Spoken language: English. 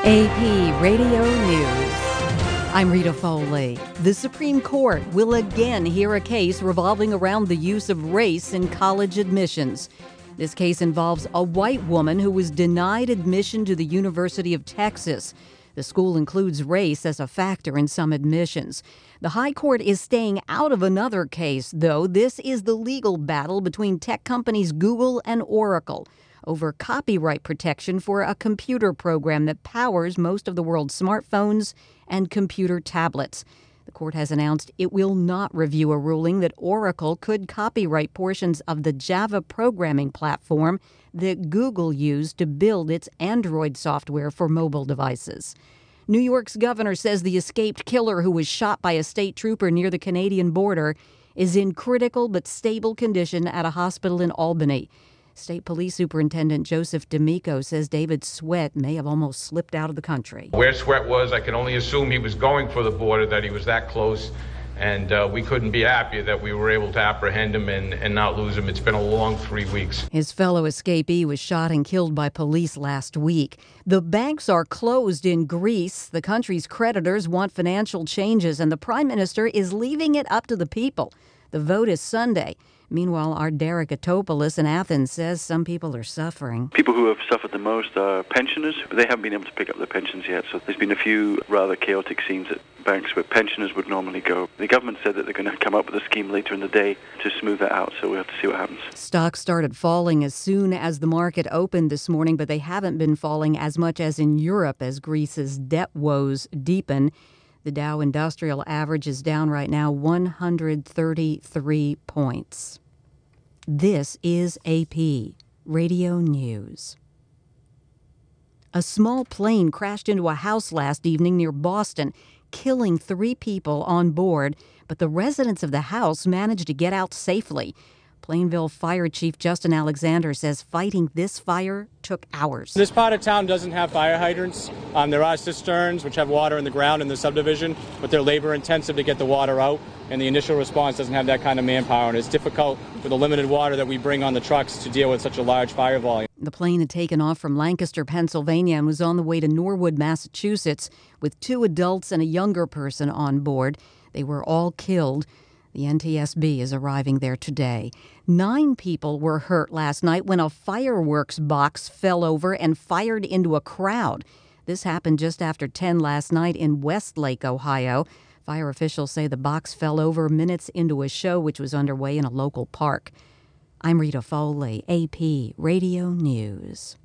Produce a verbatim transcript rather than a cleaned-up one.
A P Radio News. I'm Rita Foley. The Supreme Court will again hear a case revolving around the use of race in college admissions. This case involves a white woman who was denied admission to the University of Texas. The school includes race as a factor in some admissions. The High Court is staying out of another case, though. This is the legal battle between tech companies Google and Oracle over copyright protection for a computer program that powers most of the world's smartphones and computer tablets. The court has announced it will not review a ruling that Oracle could copyright portions of the Java programming platform that Google used to build its Android software for mobile devices. New York's governor says the escaped killer who was shot by a state trooper near the Canadian border is in critical but stable condition at a hospital in Albany. State Police Superintendent Joseph D'Amico says David Sweat may have almost slipped out of the country. Where Sweat was, I can only assume he was going for the border, that he was that close, and uh, we couldn't be happier that we were able to apprehend him and, and not lose him. It's been a long three weeks. His fellow escapee was shot and killed by police last week. The banks are closed in Greece. The country's creditors want financial changes, and the prime minister is leaving it up to the people. The vote is Sunday. Meanwhile, our Derek Atopoulos in Athens says some people are suffering. People who have suffered the most are pensioners. They haven't been able to pick up their pensions yet, so there's been a few rather chaotic scenes at banks where pensioners would normally go. The government said that they're going to come up with a scheme later in the day to smooth that out, so we'll have to see what happens. Stocks started falling as soon as the market opened this morning, but they haven't been falling as much as in Europe as Greece's debt woes deepen. The Dow Industrial Average is down right now one hundred thirty-three points. This is A P Radio News. A small plane crashed into a house last evening near Boston, killing three people on board, but the residents of the house managed to get out safely. Plainville Fire Chief Justin Alexander says fighting this fire took hours. This part of town doesn't have fire hydrants. Um, there are cisterns which have water in the ground in the subdivision, but they're labor intensive to get the water out, and the initial response doesn't have that kind of manpower, and it's difficult with the limited water that we bring on the trucks to deal with such a large fire volume. The plane had taken off from Lancaster, Pennsylvania, and was on the way to Norwood, Massachusetts, with two adults and a younger person on board. They were all killed. The N T S B is arriving there today. Nine people were hurt last night when a fireworks box fell over and fired into a crowd. This happened just after ten last night in Westlake, Ohio. Fire officials say the box fell over minutes into a show which was underway in a local park. I'm Rita Foley, A P Radio News.